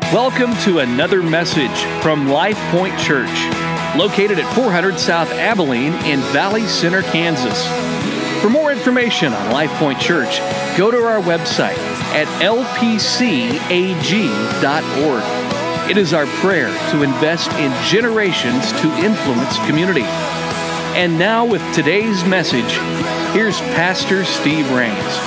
Welcome to another message from Life Point Church, located at 400 South Abilene in Valley Center, Kansas. For more information on Life Point Church, go to our website at lpcag.org. It is our prayer to invest in generations to influence community. And now with today's message, here's Pastor Steve Rains.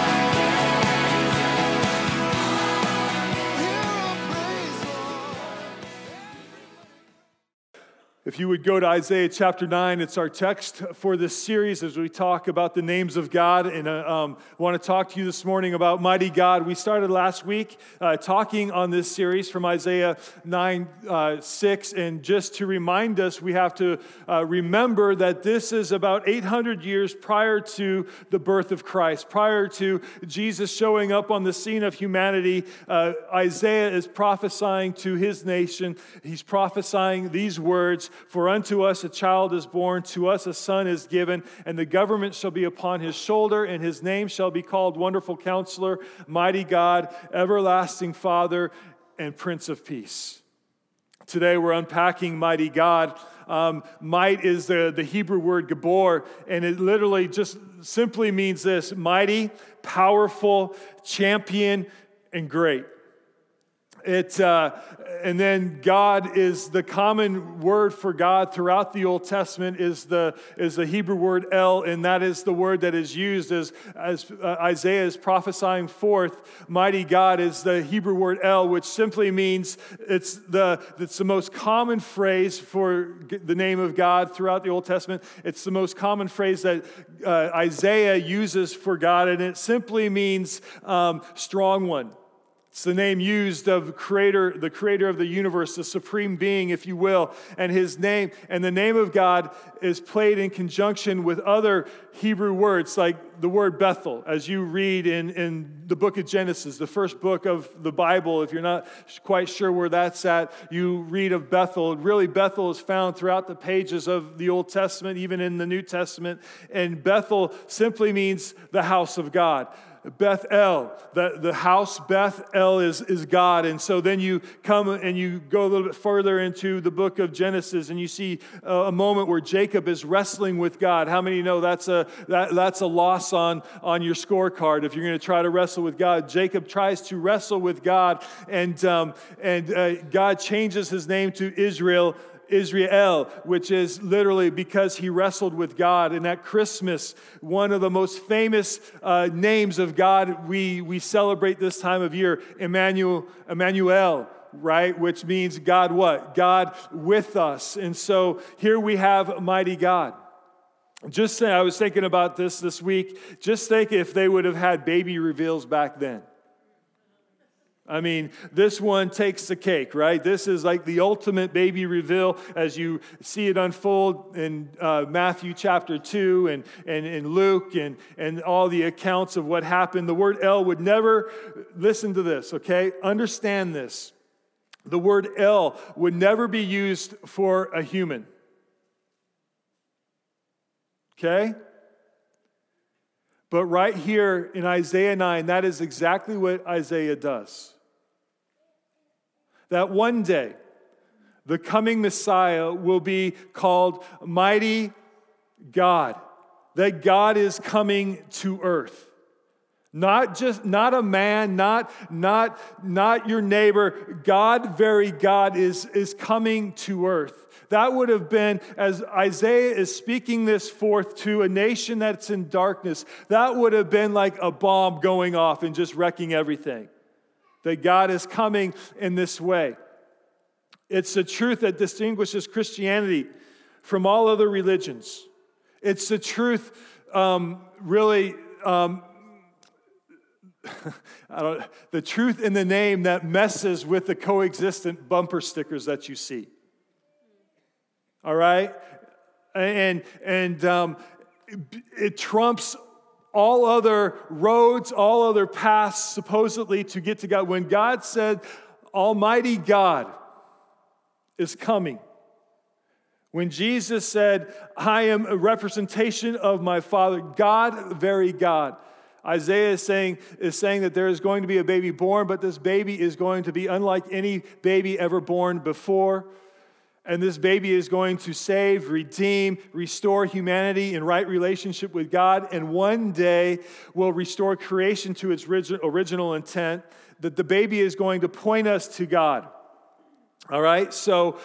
If you would go to Isaiah chapter 9, it's our text for this series as we talk about the names of God. And I want to talk to you this morning about mighty God. We started last week talking on this series from Isaiah 9:6. And just to remind us, we have to remember that this is about 800 years prior to the birth of Christ, prior to Jesus showing up on the scene of humanity. Isaiah is prophesying to his nation. He's prophesying these words: "For unto us a child is born, to us a son is given, and the government shall be upon his shoulder, and his name shall be called Wonderful Counselor, Mighty God, Everlasting Father, and Prince of Peace." Today we're unpacking mighty God. Might is the Hebrew word gabor, and it literally just simply means this: mighty, powerful, champion, and great. And then God is the common word for God throughout the Old Testament is the Hebrew word El, and that is the word that is used as Isaiah is prophesying forth. Mighty God is the Hebrew word El, which simply means it's the most common phrase for the name of God throughout the Old Testament. It's the most common phrase that Isaiah uses for God, and it simply means strong one. It's the name used of the creator of the universe, the supreme being, if you will. And his name, and the name of God is played in conjunction with other Hebrew words, like the word Bethel, as you read in the book of Genesis, the first book of the Bible. If you're not quite sure where that's at, you read of Bethel. Really, Bethel is found throughout the pages of the Old Testament, even in the New Testament. And Bethel simply means the house of God. Beth El, the house, Beth El is God. And so then you come and you go a little bit further into the book of Genesis, and you see a moment where Jacob is wrestling with God. How many know that's a loss on your scorecard if you're going to try to wrestle with God? Jacob tries to wrestle with God, and God changes his name to Israel, which is literally because he wrestled with God. And at Christmas, one of the most famous names of God we celebrate this time of year, Emmanuel, right? Which means God what? God with us. And so here we have mighty God. I was thinking about this week. Just think if they would have had baby reveals back then. I mean, this one takes the cake, right? This is like the ultimate baby reveal as you see it unfold in Matthew chapter 2 and in Luke and all the accounts of what happened. The word El would never, listen to this, okay? Understand this. The word El would never be used for a human. Okay? But right here in Isaiah 9, that is exactly what Isaiah does. That one day, the coming Messiah will be called Mighty God. That God is coming to earth. Not a man, not your neighbor. God, very God, is coming to earth. That would have been, as Isaiah is speaking this forth to a nation that's in darkness, that would have been like a bomb going off and just wrecking everything. That God is coming in this way. It's the truth that distinguishes Christianity from all other religions. It's the truth, the truth in the name that messes with the coexistent bumper stickers that you see. All right? And it trumps all other roads, all other paths, supposedly, to get to God. When God said, Almighty God is coming. When Jesus said, I am a representation of my Father, God, very God. Isaiah is saying that there is going to be a baby born, but this baby is going to be unlike any baby ever born before. And this baby is going to save, redeem, restore humanity in right relationship with God, and one day will restore creation to its original intent, that the baby is going to point us to God. All right? So,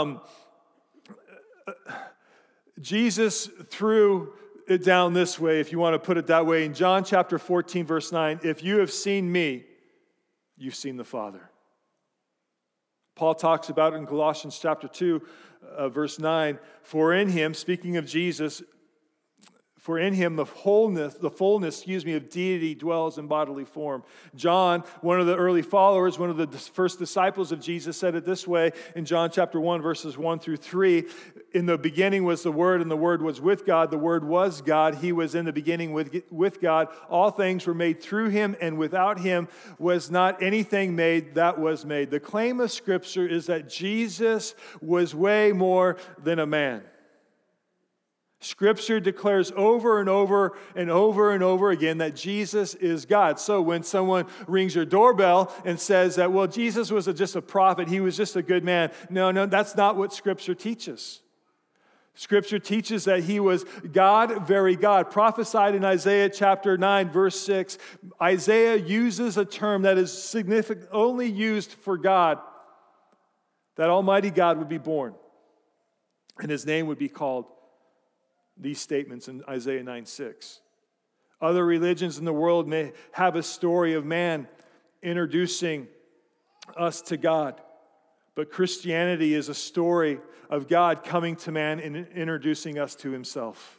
Jesus threw it down this way, if you want to put it that way. In John chapter 14, verse 9, if you have seen me, you've seen the Father. Paul talks about it in Colossians chapter 2, verse 9, for in him, speaking of Jesus, for in him the fullness, of deity dwells in bodily form. John, one of the early followers, one of the first disciples of Jesus, said it this way in John chapter 1, verses 1 through 3. In the beginning was the Word, and the Word was with God. The Word was God. He was in the beginning with God. All things were made through him, and without him was not anything made that was made. The claim of Scripture is that Jesus was way more than a man. Scripture declares over and over and over and over again that Jesus is God. So when someone rings your doorbell and says that, well, Jesus was just a prophet, he was just a good man. No, that's not what Scripture teaches. Scripture teaches that he was God, very God. Prophesied in Isaiah chapter 9, verse 6, Isaiah uses a term that is significant, only used for God, that Almighty God would be born, and his name would be called. These statements in Isaiah 9:6. Other religions in the world may have a story of man introducing us to God, but Christianity is a story of God coming to man and introducing us to himself.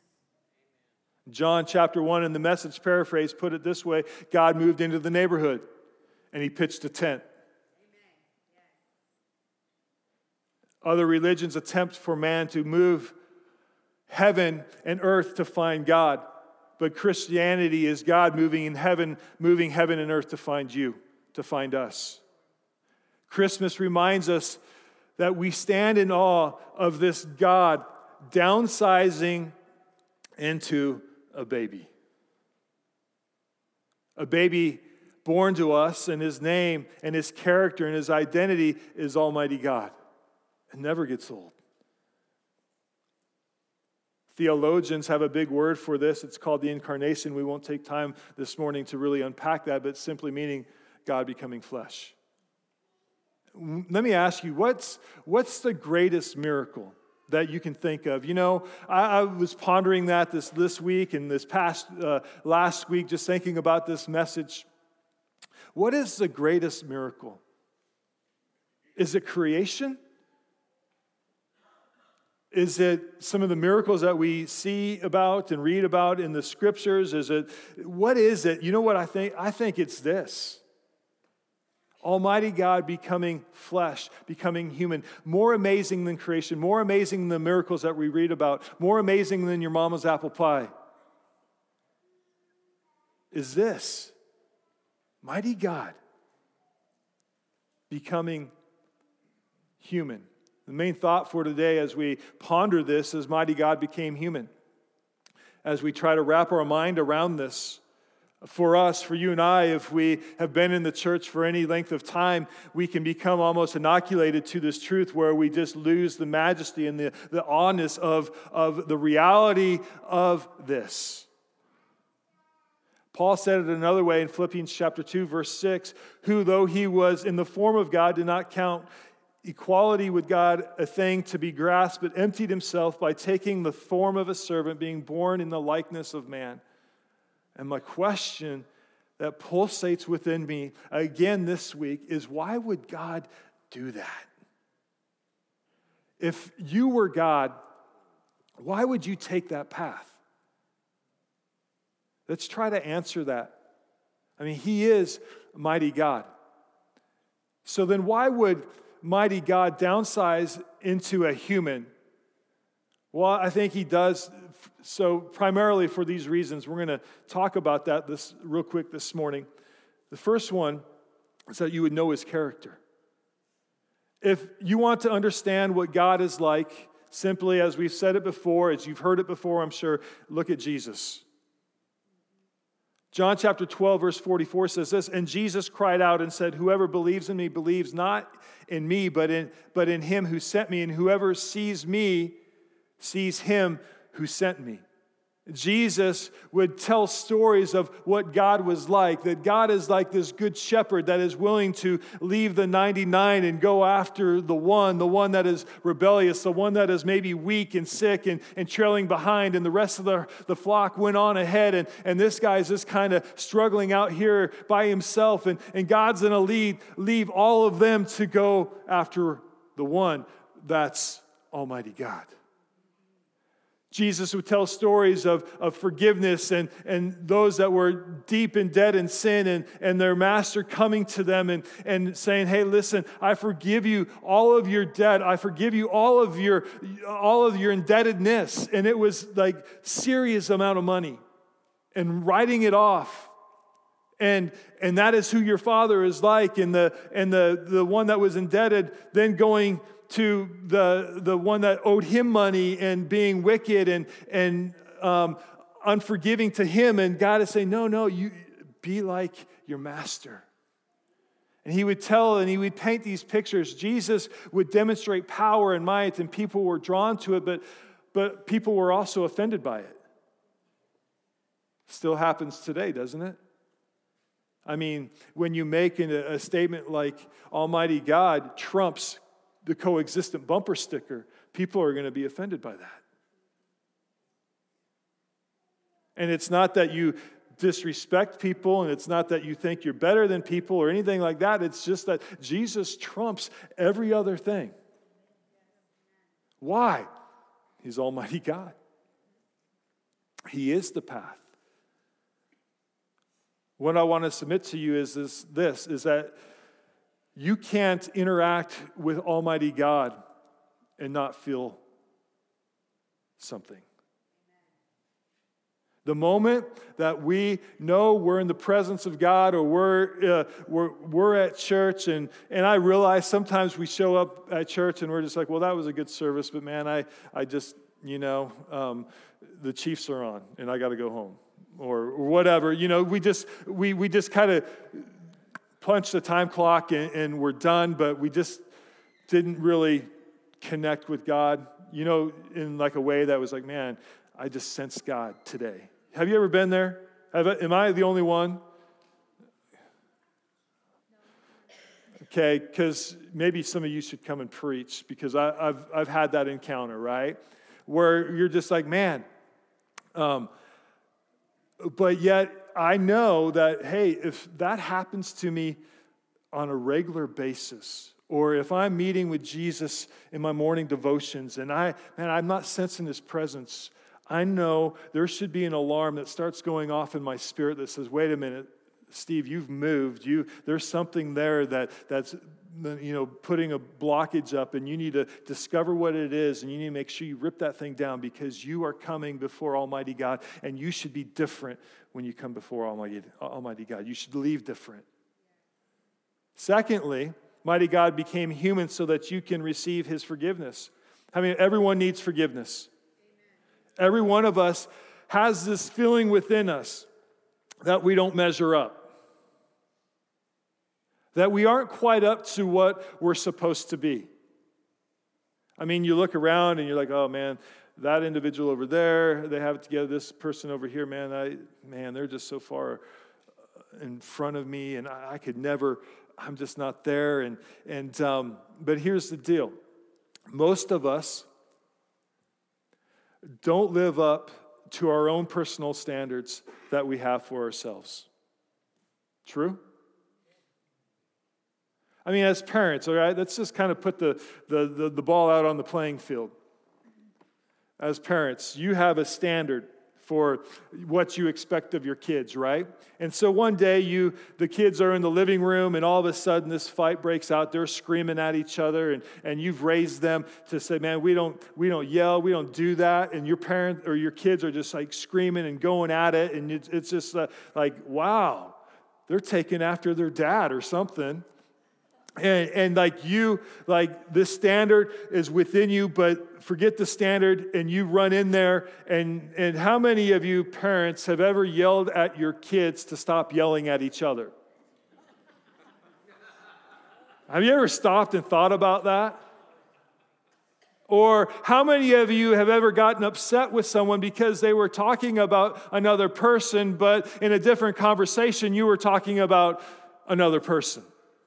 John chapter 1 in the Message paraphrase put it this way: God moved into the neighborhood and he pitched a tent. Other religions attempt for man to move heaven and earth to find God. But Christianity is God moving heaven and earth to find you, to find us. Christmas reminds us that we stand in awe of this God downsizing into a baby. A baby born to us, and his name and his character and his identity is Almighty God. It never gets old. Theologians have a big word for this. It's called the incarnation. We won't take time this morning to really unpack that, but simply meaning God becoming flesh. Let me ask you, what's the greatest miracle that you can think of? You know, I was pondering that this week and this past last week, just thinking about this message. What is the greatest miracle? Is it creation? Is it some of the miracles that we see about and read about in the Scriptures? What is it? You know what I think? I think it's this. Almighty God becoming flesh, becoming human. More amazing than creation, more amazing than the miracles that we read about, more amazing than your mama's apple pie. Is this mighty God becoming human. The main thought for today as we ponder this is mighty God became human. As we try to wrap our mind around this, for us, for you and I, if we have been in the church for any length of time, we can become almost inoculated to this truth where we just lose the majesty and the awness of the reality of this. Paul said it another way in Philippians chapter 2, verse 6, who, though he was in the form of God, did not count equality with God a thing to be grasped, but emptied himself by taking the form of a servant, being born in the likeness of man. And my question that pulsates within me again this week is, why would God do that? If you were God, why would you take that path? Let's try to answer that. I mean, he is mighty God. So then why would mighty God downsize into a human? Well, I think he does so primarily for these reasons. We're going to talk about that real quick this morning. The first one is that you would know his character. If you want to understand what God is like, simply as we've said it before, as you've heard it before, I'm sure, look at Jesus. John chapter 12, verse 44 says this, and Jesus cried out and said, whoever believes in me believes not in me, but in him who sent me, and whoever sees me sees him who sent me. Jesus would tell stories of what God was like, that God is like this good shepherd that is willing to leave the 99 and go after the one that is rebellious, the one that is maybe weak and sick and trailing behind, and the rest of the flock went on ahead, and this guy's just kind of struggling out here by himself, and God's going to leave all of them to go after the one that's Almighty God. Jesus would tell stories of forgiveness and those that were deep and dead in sin and their master coming to them and saying, hey, listen, I forgive you all of your debt. I forgive you all of your indebtedness. And it was like serious amount of money and writing it off. And that is who your Father is like. And the one that was indebted then going to the one that owed him money and being wicked and unforgiving to him. And God is saying, no, you be like your master. And he would tell and he would paint these pictures. Jesus would demonstrate power and might, and people were drawn to it, but people were also offended by it. Still happens today, doesn't it? I mean, when you make a statement like Almighty God trumps the coexistent bumper sticker, people are going to be offended by that. And it's not that you disrespect people, and it's not that you think you're better than people or anything like that. It's just that Jesus trumps every other thing. Why? He's Almighty God. He is the path. What I want to submit to you is this is that you can't interact with Almighty God and not feel something. The moment that we know we're in the presence of God, or we're at church, and I realize sometimes we show up at church and we're just like, well, that was a good service, but man, I just, the Chiefs are on and I got to go home, or whatever. We just kind of punch the time clock and we're done, but we just didn't really connect with God, in like a way that was like, man, I just sensed God today. Have you ever been there? Am I the only one? Okay, because maybe some of you should come and preach, because I've had that encounter, right? Where you're just like, man, but yet I know that, hey, if that happens to me on a regular basis, or if I'm meeting with Jesus in my morning devotions and I'm not sensing his presence, I know there should be an alarm that starts going off in my spirit that says, wait a minute, Steve, you've moved. There's something there that's putting a blockage up, and you need to discover what it is, and you need to make sure you rip that thing down, because you are coming before Almighty God, and you should be different when you come before Almighty God. You should leave different. Secondly, Mighty God became human so that you can receive his forgiveness. I mean, everyone needs forgiveness. Amen. Every one of us has this feeling within us that we don't measure up. That we aren't quite up to what we're supposed to be. I mean, you look around and you're like, oh man, that individual over there, they have it together. This person over here, man, they're just so far in front of me, and I could never, I'm just not there. But here's the deal. Most of us don't live up to our own personal standards that we have for ourselves. True? I mean, as parents, all right, let's just kind of put the ball out on the playing field. As parents, you have a standard for what you expect of your kids, right? And so one day the kids are in the living room, and all of a sudden this fight breaks out. They're screaming at each other, and you've raised them to say, man, we don't yell, we don't do that. And your parent or your kids are just like screaming and going at it, and it's just like, wow, they're taking after their dad or something. And like this standard is within you, but forget the standard and you run in there. And how many of you parents have ever yelled at your kids to stop yelling at each other? Have you ever stopped and thought about that? Or how many of you have ever gotten upset with someone because they were talking about another person, but in a different conversation, you were talking about another person?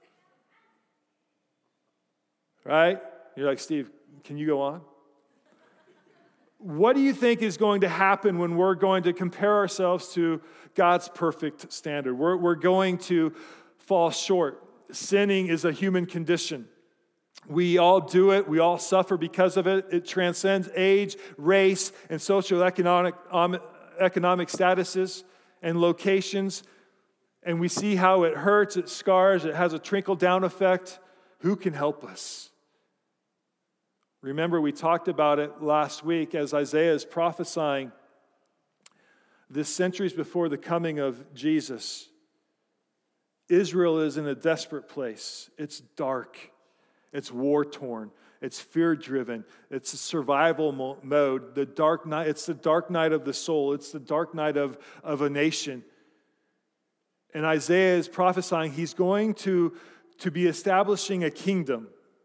Right? You're like, Steve, can you go on? What do you think is going to happen when we're going to compare ourselves to God's perfect standard? We're going to fall short. Sinning is a human condition. We all do it. We all suffer because of it. It transcends age, race, and socioeconomic statuses and locations. And we see how it hurts, it scars, it has a trickle-down effect. Who can help us? Remember, we talked about it last week as Isaiah is prophesying this centuries before the coming of Jesus. Israel is in a desperate place. It's dark. It's war-torn. It's fear-driven. It's a survival mode. The dark night. It's the dark night of the soul. It's the dark night of a nation. And Isaiah is prophesying he's going to be establishing a kingdom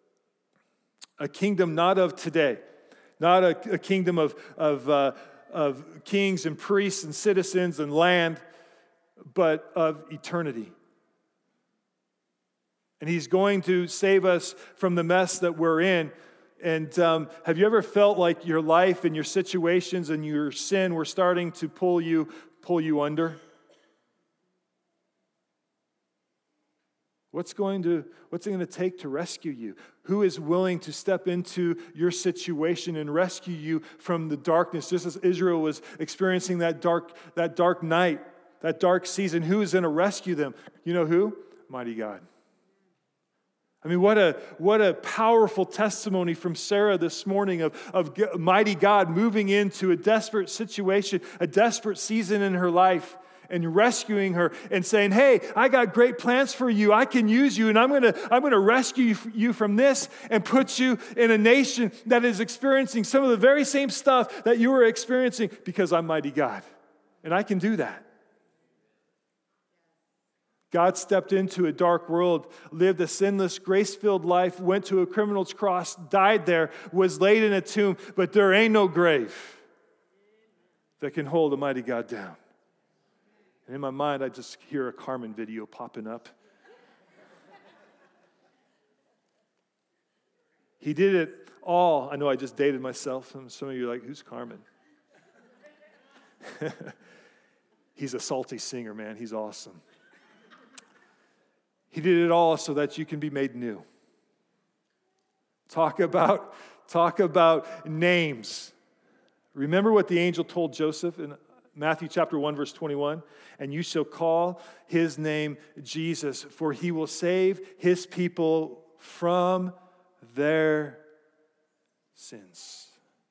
not of today, not a kingdom of kings and priests and citizens and land, but of eternity. And he's going to save us from the mess that we're in. And have you ever felt like your life and your situations and your sin were starting to pull you under? What's it going to take to rescue you? Who is willing to step into your situation and rescue you from the darkness, just as Israel was experiencing that dark night, that dark season? Who is going to rescue them? You know who? Mighty God. I mean, what a powerful testimony from Sarah this morning of mighty God moving into a desperate situation, a desperate season in her life, and rescuing her and saying, hey, I got great plans for you. I can use you, and I'm gonna rescue you from this and put you in a nation that is experiencing some of the very same stuff that you were experiencing, because I'm mighty God, and I can do that. God stepped into a dark world, lived a sinless, grace-filled life, went to a criminal's cross, died there, was laid in a tomb, but there ain't no grave that can hold a mighty God down. And in my mind, I just hear a Carmen video popping up. He did it all. I know I just dated myself, and some of you are like, who's Carmen? He's a salty singer, man. He's awesome. He did it all so that you can be made new. Talk about names. Remember what the angel told Joseph in Matthew chapter 1, verse 21? And you shall call his name Jesus, for he will save his people from their sins.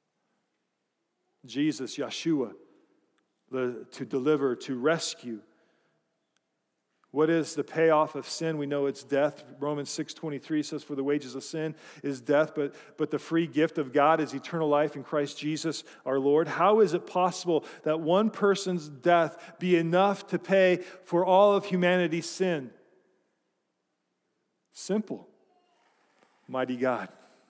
Jesus, Yeshua, to deliver, to rescue. What is the payoff of sin? We know it's death. Romans 6:23 says, for the wages of sin is death, but the free gift of God is eternal life in Christ Jesus our Lord. How is it possible that one person's death be enough to pay for all of humanity's sin? Simple. Mighty God.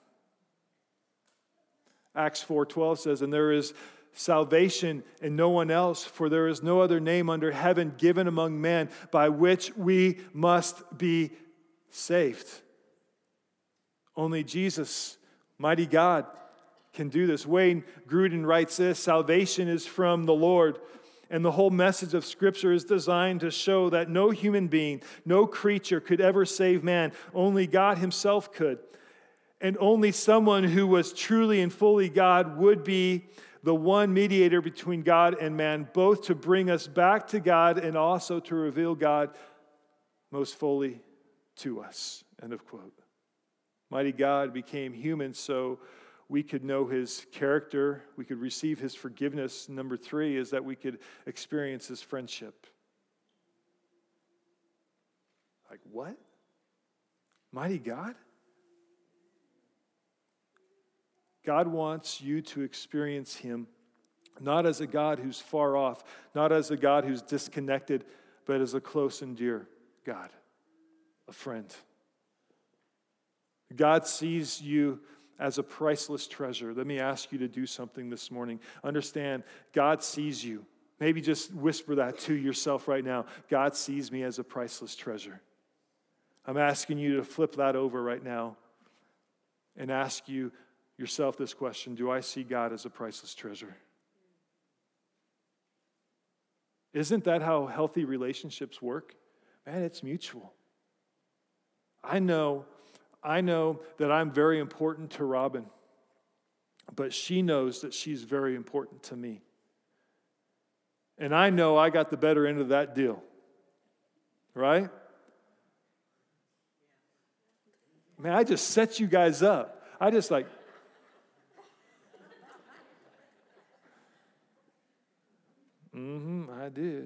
Acts 4:12 says, and there is salvation in no one else, for there is no other name under heaven given among men by which we must be saved. Only Jesus, mighty God, can do this. Wayne Grudem writes this: salvation is from the Lord. And the whole message of Scripture is designed to show that no human being, no creature could ever save man. Only God himself could. And only someone who was truly and fully God would be the one mediator between God and man, both to bring us back to God and also to reveal God most fully to us. End of quote. Mighty God became human so we could know his character, we could receive his forgiveness. Number 3 is that we could experience his friendship. Like what? Mighty God? God wants you to experience him not as a God who's far off, not as a God who's disconnected, but as a close and dear God, a friend. God sees you as a priceless treasure. Let me ask you to do something this morning. Understand, God sees you. Maybe just whisper that to yourself right now. God sees me as a priceless treasure. I'm asking you to flip that over right now and ask yourself this question: do I see God as a priceless treasure? Isn't that how healthy relationships work? Man, it's mutual. I know that I'm very important to Robin, but she knows that she's very important to me. And I know I got the better end of that deal, right? Man, I just set you guys up. I just I did.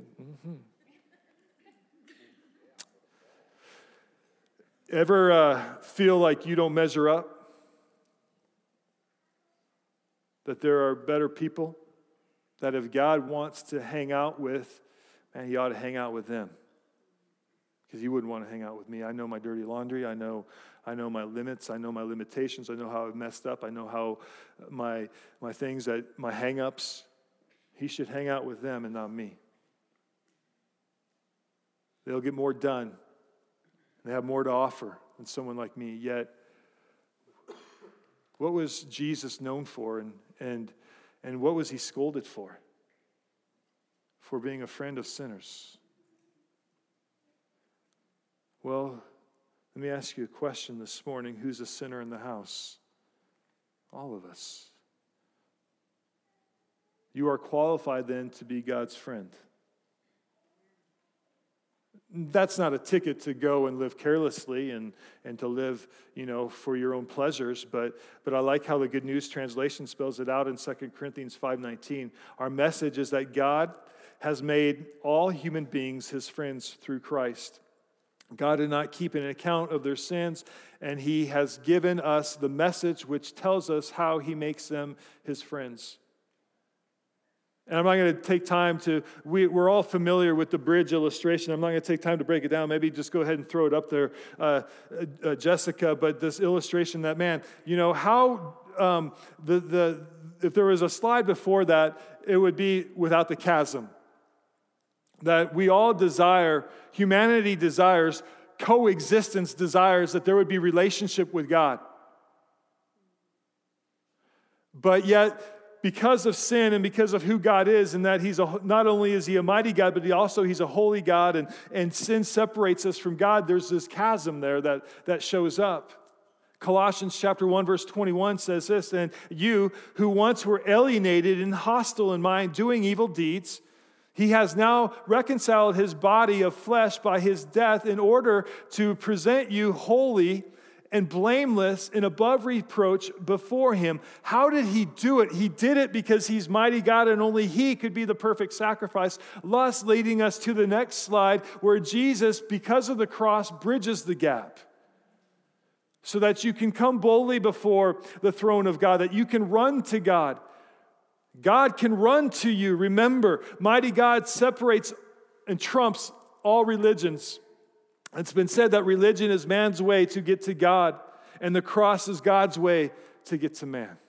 Ever feel like you don't measure up? That there are better people? That if God wants to hang out with, man, he ought to hang out with them. Because he wouldn't want to hang out with me. I know my dirty laundry. I know my limits. I know my limitations. I know how I've messed up. I know how my things, my hang-ups. He should hang out with them and not me. They'll get more done. They have more to offer than someone like me. Yet, what was Jesus known for, and what was he scolded for? For being a friend of sinners. Well, let me ask you a question this morning. Who's a sinner in the house? All of us. You are qualified then to be God's friend. That's not a ticket to go and live carelessly and to live, for your own pleasures. But I like how the Good News Translation spells it out in 2 Corinthians 5:19. Our message is that God has made all human beings his friends through Christ. God did not keep an account of their sins, and he has given us the message which tells us how he makes them his friends. And I'm not going to take time we're all familiar with the bridge illustration. I'm not going to take time to break it down. Maybe just go ahead and throw it up there, Jessica. But this illustration that, man, how if there was a slide before that, it would be without the chasm. That we all humanity desires, coexistence desires that there would be relationship with God. But yet, because of sin and because of who God is, and that not only is he a mighty God, but he's a holy God, and sin separates us from God, there's this chasm there that shows up. Colossians chapter 1, verse 21 says this: and you who once were alienated and hostile in mind, doing evil deeds, he has now reconciled his body of flesh by his death in order to present you holy and blameless and above reproach before him. How did he do it? He did it because he's mighty God and only he could be the perfect sacrifice. Thus, leading us to the next slide, where Jesus, because of the cross, bridges the gap so that you can come boldly before the throne of God, that you can run to God. God can run to you. Remember, mighty God separates and trumps all religions. It's been said that religion is man's way to get to God, and the cross is God's way to get to man.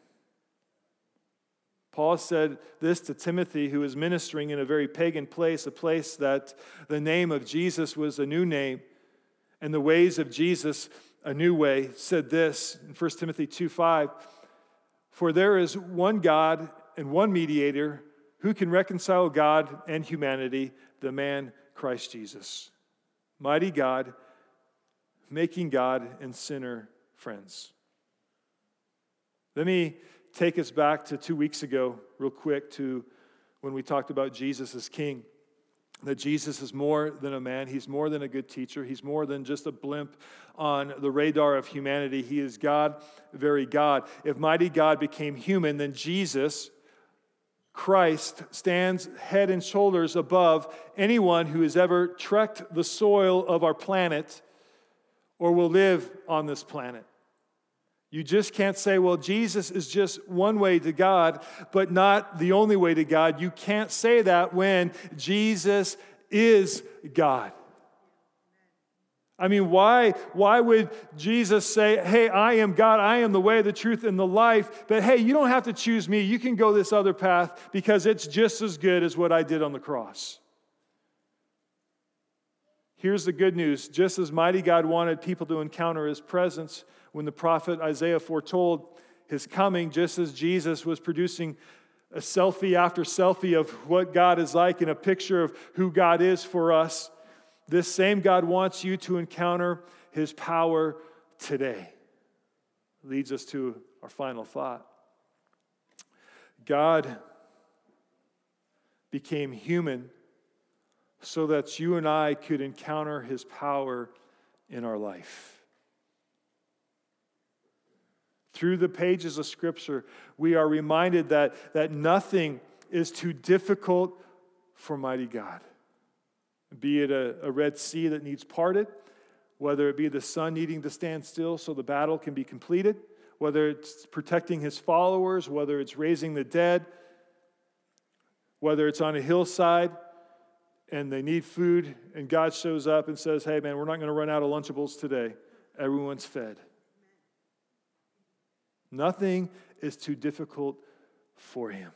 Paul said this to Timothy, who was ministering in a very pagan place, a place that the name of Jesus was a new name, and the ways of Jesus a new way. Said this in 1 Timothy 2:5, for there is one God and one mediator who can reconcile God and humanity, the man Christ Jesus. Mighty God, making God and sinner friends. Let me take us back to 2 weeks ago, real quick, to when we talked about Jesus as King. That Jesus is more than a man. He's more than a good teacher. He's more than just a blimp on the radar of humanity. He is God, very God. If mighty God became human, then Jesus, Christ, stands head and shoulders above anyone who has ever trekked the soil of our planet or will live on this planet. You just can't say, well, Jesus is just one way to God, but not the only way to God. You can't say that when Jesus is God. I mean, why would Jesus say, hey, I am God, I am the way, the truth, and the life, but hey, you don't have to choose me, you can go this other path because it's just as good as what I did on the cross. Here's the good news. Just as mighty God wanted people to encounter his presence when the prophet Isaiah foretold his coming, just as Jesus was producing a selfie after selfie of what God is like and a picture of who God is for us, this same God wants you to encounter his power today. Leads us to our final thought. God became human so that you and I could encounter his power in our life. Through the pages of Scripture, we are reminded that nothing is too difficult for mighty God. Be it a Red Sea that needs parted, whether it be the sun needing to stand still so the battle can be completed, whether it's protecting his followers, whether it's raising the dead, whether it's on a hillside and they need food and God shows up and says, hey man, we're not going to run out of Lunchables today. Everyone's fed. Nothing is too difficult for him.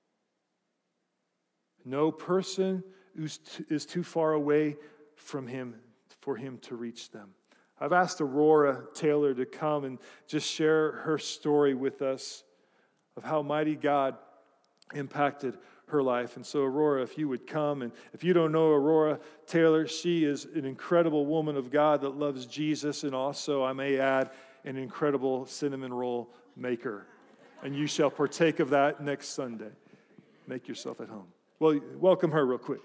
No person is too far away from him for him to reach them. I've asked Aurora Taylor to come and just share her story with us of how mighty God impacted her life. And so, Aurora, if you would come, and if you don't know Aurora Taylor, she is an incredible woman of God that loves Jesus, and also, I may add, an incredible cinnamon roll maker. And you shall partake of that next Sunday. Make yourself at home. Well, welcome her real quick.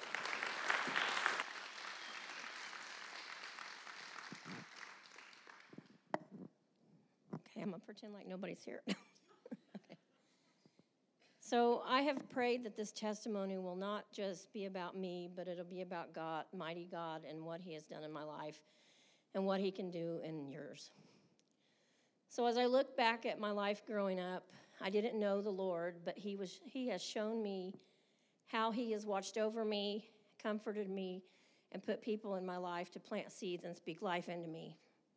Okay, I'm going to pretend like nobody's here. Okay. So I have prayed that this testimony will not just be about me, but it'll be about God, mighty God, and what he has done in my life and what he can do in yours. So as I look back at my life growing up, I didn't know the Lord, but he has shown me how he has watched over me, comforted me, and put people in my life to plant seeds and speak life into me.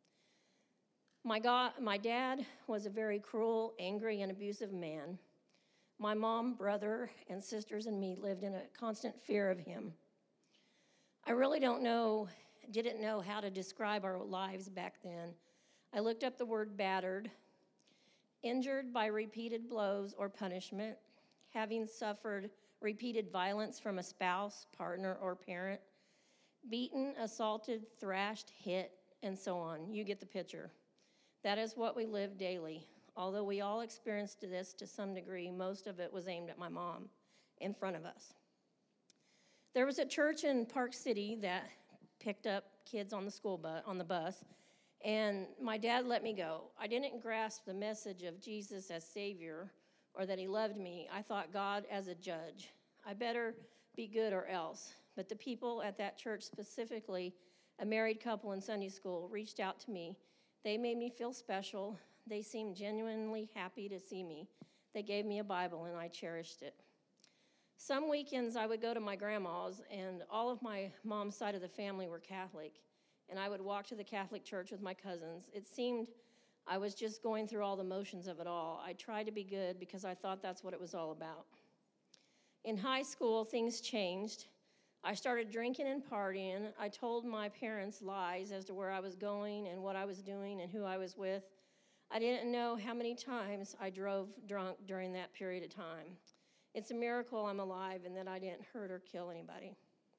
My dad was a very cruel, angry, and abusive man. My mom, brother, and sisters and me lived in a constant fear of him. I really didn't know how to describe our lives back then. I looked up the word battered, injured by repeated blows or punishment, having suffered repeated violence from a spouse, partner, or parent, beaten, assaulted, thrashed, hit, and so on. You get the picture. That is what we live daily. Although we all experienced this to some degree, most of it was aimed at my mom in front of us. There was a church in Park City that picked up kids on the bus, and my dad let me go. I didn't grasp the message of Jesus as Savior or that he loved me. I thought God as a judge. I better be good or else. But the people at that church, specifically a married couple in Sunday school, reached out to me. They made me feel special. They seemed genuinely happy to see me. They gave me a Bible, and I cherished it. Some weekends I would go to my grandma's, and all of my mom's side of the family were Catholic, and I would walk to the Catholic church with my cousins. It seemed I was just going through all the motions of it all. I tried to be good because I thought that's what it was all about. In high school, things changed. I started drinking and partying. I told my parents lies as to where I was going and what I was doing and who I was with. I didn't know how many times I drove drunk during that period of time. It's a miracle I'm alive and that I didn't hurt or kill anybody.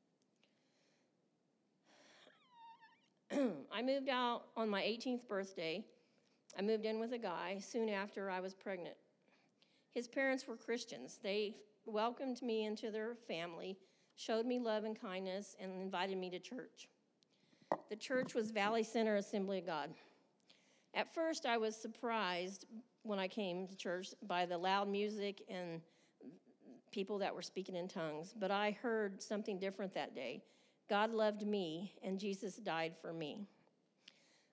I moved out on my 18th birthday. I moved in with a guy soon after I was pregnant. His parents were Christians. They welcomed me into their family, showed me love and kindness, and invited me to church. The church was Valley Center Assembly of God. At first, I was surprised when I came to church by the loud music and people that were speaking in tongues, but I heard something different that day. God loved me, and Jesus died for me.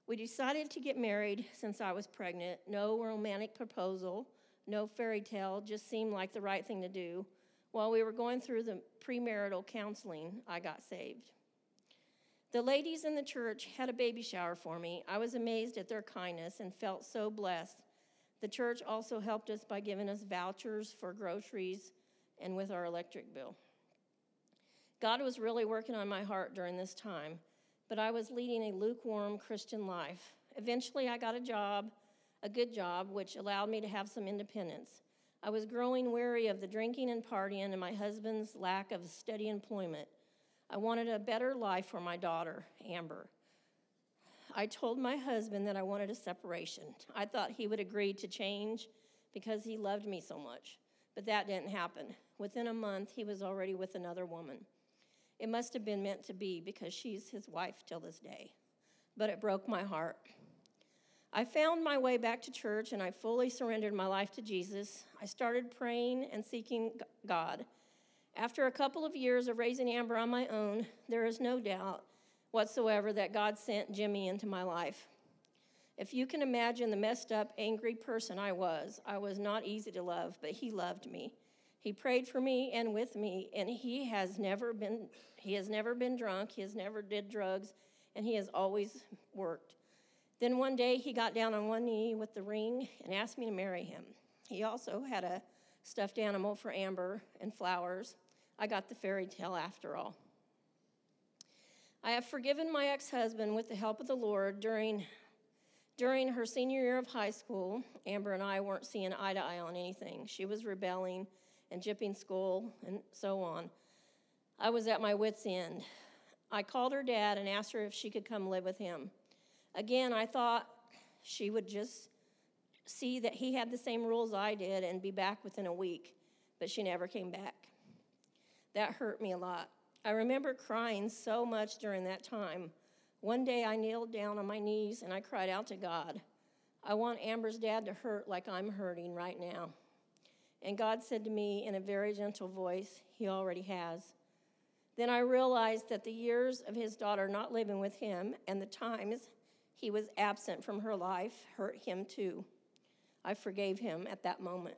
We decided to get married since I was pregnant. No romantic proposal, no fairy tale, just seemed like the right thing to do. While we were going through the premarital counseling, I got saved. The ladies in the church had a baby shower for me. I was amazed at their kindness and felt so blessed. The church also helped us by giving us vouchers for groceries and with our electric bill. God was really working on my heart during this time, but I was leading a lukewarm Christian life. Eventually, I got a good job, which allowed me to have some independence. I was growing weary of the drinking and partying and my husband's lack of steady employment. I wanted a better life for my daughter, Amber. I told my husband that I wanted a separation. I thought he would agree to change because he loved me so much, but that didn't happen. Within a month, he was already with another woman. It must have been meant to be because she's his wife till this day, but it broke my heart. I found my way back to church and I fully surrendered my life to Jesus. I started praying and seeking God. After a couple of years of raising Amber on my own, there is no doubt whatsoever that God sent Jimmy into my life. If you can imagine the messed up, angry person I was not easy to love, but he loved me. He prayed for me and with me, and he has never been drunk, he has never did drugs, and he has always worked. Then one day he got down on one knee with the ring and asked me to marry him. He also had a stuffed animal for Amber and flowers. I got the fairy tale after all. I have forgiven my ex-husband with the help of the Lord. During her senior year of high school, Amber and I weren't seeing eye to eye on anything. She was rebelling and jipping school and so on. I was at my wit's end. I called her dad and asked her if she could come live with him. Again, I thought she would just see that he had the same rules I did and be back within a week, but she never came back. That hurt me a lot. I remember crying so much during that time. One day I kneeled down on my knees and I cried out to God, I want Amber's dad to hurt like I'm hurting right now. And God said to me in a very gentle voice, he already has. Then I realized that the years of his daughter not living with him and the times he was absent from her life hurt him too. I forgave him at that moment.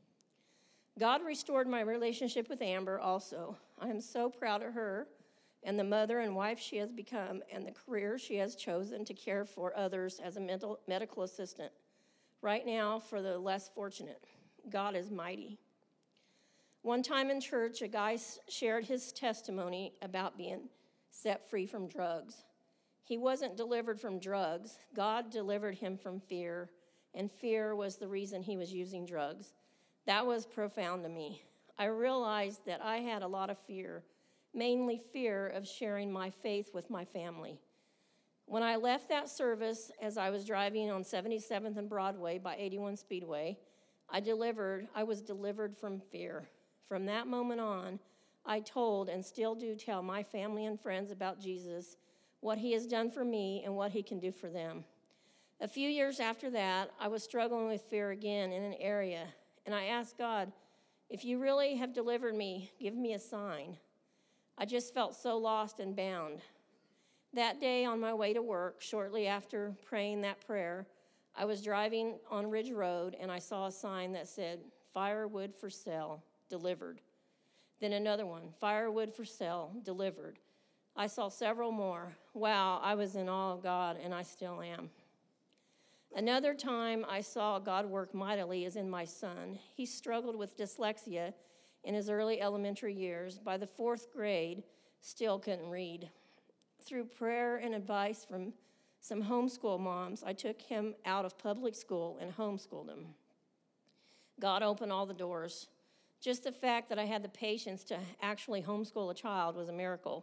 God restored my relationship with Amber also. I am so proud of her and the mother and wife she has become and the career she has chosen to care for others as a medical assistant. Right now, for the less fortunate, God is mighty. One time in church, a guy shared his testimony about being set free from drugs. He wasn't delivered from drugs. God delivered him from fear, and fear was the reason he was using drugs. That was profound to me. I realized that I had a lot of fear, mainly fear of sharing my faith with my family. When I left that service as I was driving on 77th and Broadway by 81 Speedway, I was delivered from fear. From that moment on, I told and still do tell my family and friends about Jesus, what he has done for me and what he can do for them. A few years after that, I was struggling with fear again in an area, and I asked God, if you really have delivered me, give me a sign. I just felt so lost and bound. That day on my way to work, shortly after praying that prayer, I was driving on Ridge Road, and I saw a sign that said, firewood for sale, delivered. Then another one, firewood for sale, delivered. I saw several more. Wow, I was in awe of God, and I still am. Another time I saw God work mightily is in my son. He struggled with dyslexia in his early elementary years. By the 4th grade, still couldn't read. Through prayer and advice from some homeschool moms, I took him out of public school and homeschooled him. God opened all the doors. Just the fact that I had the patience to actually homeschool a child was a miracle.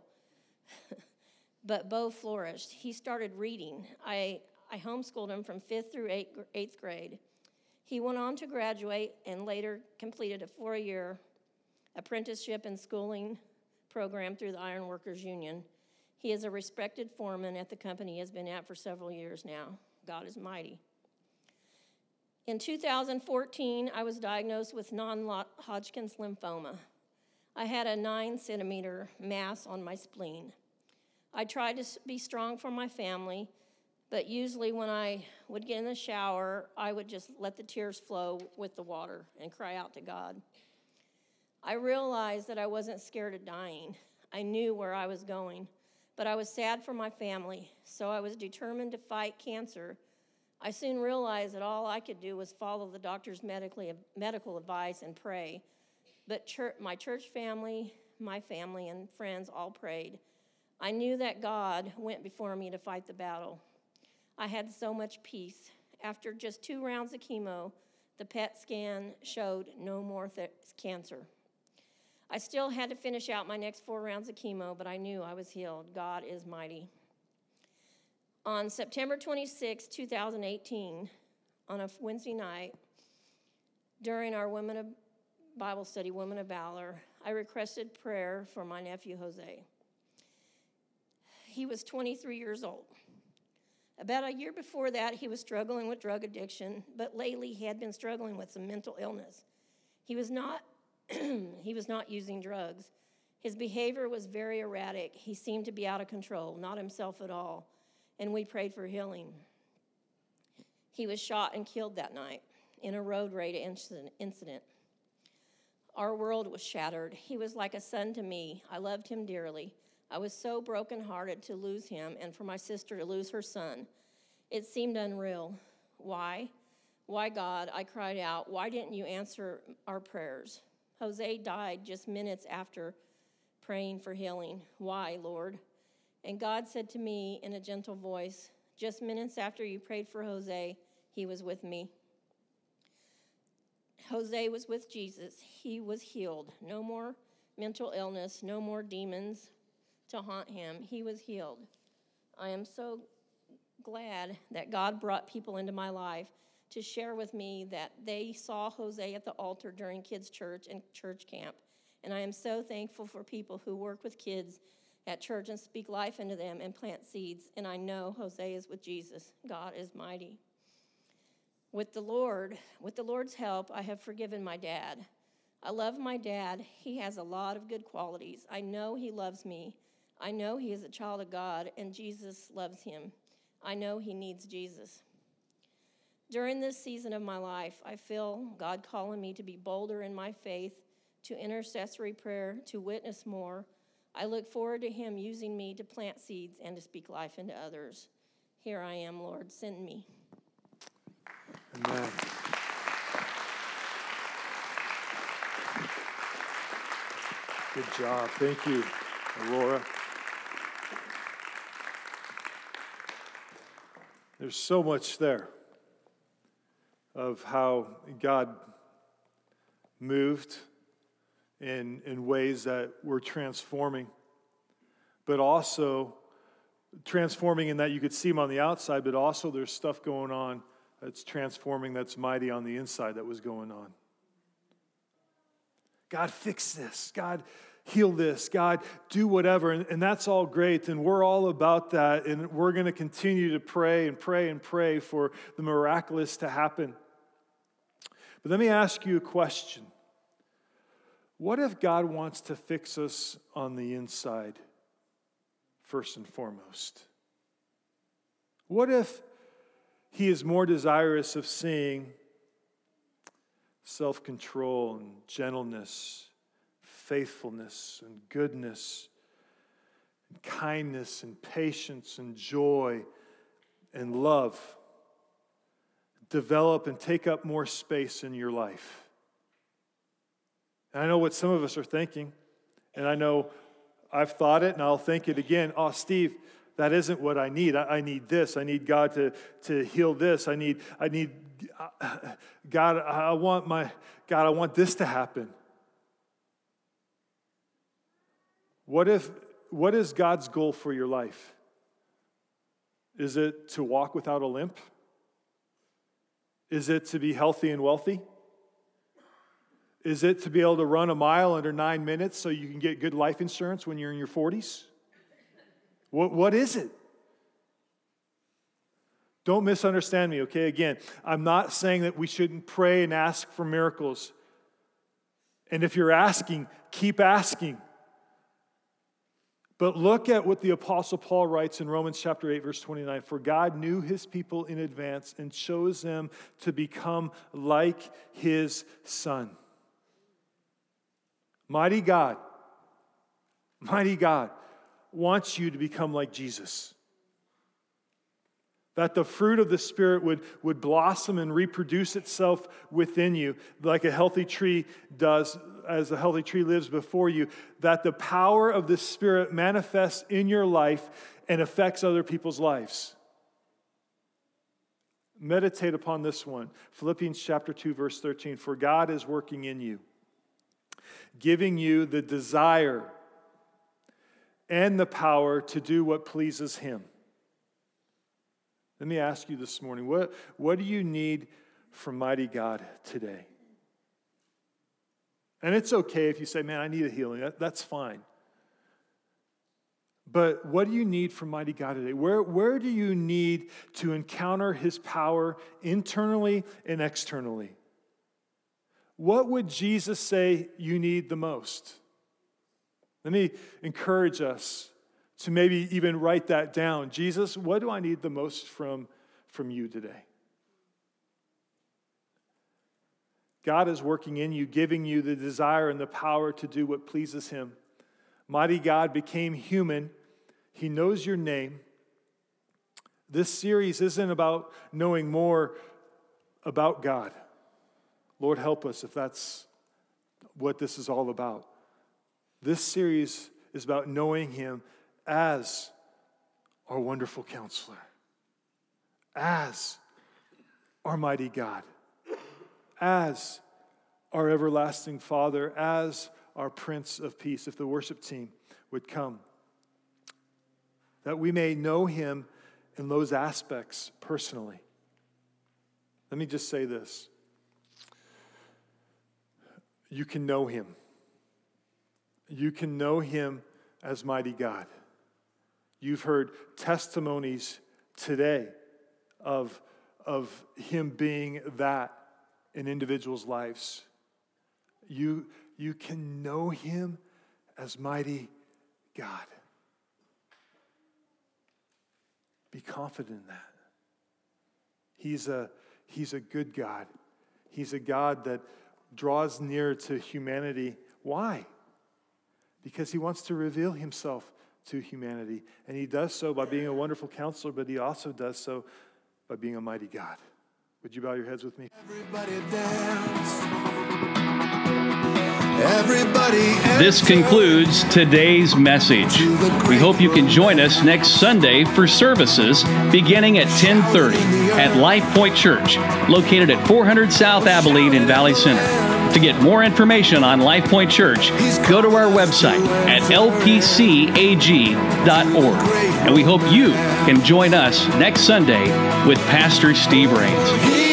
But Bo flourished. He started reading. I homeschooled him from 5th through 8th grade. He went on to graduate and later completed a 4-year apprenticeship and schooling program through the Iron Workers Union. He is a respected foreman at the company he has been at for several years now. God is mighty. In 2014, I was diagnosed with non-Hodgkin's lymphoma. I had a 9-centimeter mass on my spleen. I tried to be strong for my family, But usually when I would get in the shower, I would just let the tears flow with the water and cry out to God. I realized that I wasn't scared of dying. I knew where I was going, but I was sad for my family, so I was determined to fight cancer. I soon realized that all I could do was follow the doctor's medical advice and pray. But my church family, my family, and friends all prayed. I knew that God went before me to fight the battle. I had so much peace. After just 2 rounds of chemo, the PET scan showed no more cancer. I still had to finish out my next 4 rounds of chemo, but I knew I was healed. God is mighty. On September 26, 2018, on a Wednesday night, during our Women of Bible study, Women of Valor, I requested prayer for my nephew, Jose. He was 23 years old. About a year before that, he was struggling with drug addiction, but lately he had been struggling with some mental illness. He was not using drugs. His behavior was very erratic. He seemed to be out of control, not himself at all, and we prayed for healing. He was shot and killed that night in a road rage incident. Our world was shattered. He was like a son to me. I loved him dearly. I was so brokenhearted to lose him and for my sister to lose her son. It seemed unreal. Why? Why, God? I cried out. Why didn't you answer our prayers? Jose died just minutes after praying for healing. Why, Lord? And God said to me in a gentle voice, just minutes after you prayed for Jose, he was with me. Jose was with Jesus. He was healed. No more mental illness, no more demons to haunt him. He was healed. I am so glad that God brought people into my life to share with me that they saw Jose at the altar during kids' church and church camp. And I am so thankful for people who work with kids at church and speak life into them and plant seeds. And I know Jose is with Jesus. God is mighty. With the Lord's help, I have forgiven my dad. I love my dad. He has a lot of good qualities. I know he loves me. I know he is a child of God, and Jesus loves him. I know he needs Jesus. During this season of my life, I feel God calling me to be bolder in my faith, to intercessory prayer, to witness more. I look forward to him using me to plant seeds and to speak life into others. Here I am, Lord, send me. Amen. Good job. Thank you, Laura. There's so much there of how God moved in ways that were transforming, but also transforming in that you could see him on the outside, but also there's stuff going on that's transforming, that's mighty on the inside that was going on. God, fix this. God, heal this. God, do whatever. And that's all great. And we're all about that. And we're going to continue to pray and pray and pray for the miraculous to happen. But let me ask you a question. What if God wants to fix us on the inside, first and foremost? What if he is more desirous of seeing self-control and gentleness, faithfulness and goodness, and kindness and patience and joy and love develop and take up more space in your life? And I know what some of us are thinking, and I know I've thought it, and I'll think it again. Oh, Steve, that isn't what I need. I need this. I need God to heal this. I need God. I want this to happen. What is God's goal for your life? Is it to walk without a limp? Is it to be healthy and wealthy? Is it to be able to run a mile under 9 minutes so you can get good life insurance when you're in your 40s? What is it? Don't misunderstand me, okay? Again, I'm not saying that we shouldn't pray and ask for miracles. And if you're asking, keep asking. But look at what the Apostle Paul writes in Romans chapter 8, verse 29. For God knew his people in advance and chose them to become like his Son. Mighty God wants you to become like Jesus. That the fruit of the Spirit would blossom and reproduce itself within you like a healthy tree does, as a healthy tree lives before you. That the power of the Spirit manifests in your life and affects other people's lives. Meditate upon this one. Philippians chapter 2, verse 13. For God is working in you, giving you the desire and the power to do what pleases Him. Let me ask you this morning, what do you need from mighty God today? And it's okay if you say, man, I need a healing. That's fine. But what do you need from mighty God today? Where do you need to encounter His power internally and externally? What would Jesus say you need the most? Let me encourage us to maybe even write that down. Jesus, what do I need the most from you today? God is working in you, giving you the desire and the power to do what pleases Him. Mighty God became human. He knows your name. This series isn't about knowing more about God. Lord, help us if that's what this is all about. This series is about knowing Him as our wonderful counselor, as our mighty God, as our everlasting Father, as our Prince of Peace. If the worship team would come, that we may know Him in those aspects personally. Let me just say this. You can know Him. You can know Him as mighty God. You've heard testimonies today of Him being that in individuals' lives. You can know Him as mighty God. Be confident in that. He's a good God. He's a God that draws near to humanity. Why? Because He wants to reveal Himself to humanity. And He does so by being a wonderful counselor, but He also does so by being a mighty God. Would you bow your heads with me? Everybody dance. Everybody. This concludes today's message. We hope you can join us next Sunday for services beginning at 10:30 at Life Point Church, located at 400 South Abilene in Valley Center. To get more information on Life Point Church, go to our website at lpcag.org. And we hope you can join us next Sunday with Pastor Steve Rains.